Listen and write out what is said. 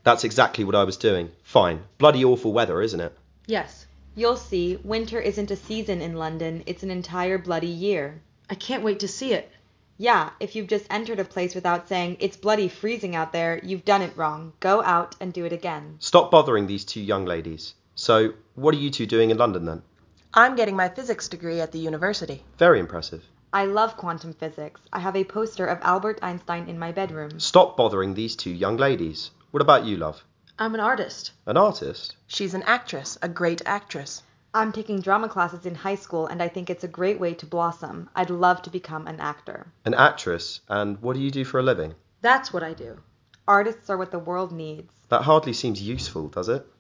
That's exactly what I was doing. Fine. Bloody awful weather, isn't it? Yes. You'll see, winter isn't a season in London, it's an entire bloody year. I can't wait to see it. Yeah, if you've just entered a place without saying, it's bloody freezing out there, you've done it wrong. Go out and do it again. Stop bothering these two young ladies. So, what are you two doing in London then? I'm getting my physics degree at the university. Very impressive. I love quantum physics. I have a poster of Albert Einstein in my bedroom. Stop bothering these two young ladies. What about you, love? I'm an artist. An artist? She's an actress, a great actress. I'm taking drama classes in high school and I think it's a great way to blossom. I'd love to become an actor. An actress? And what do you do for a living? That's what I do. Artists are what the world needs. That hardly seems useful, does it?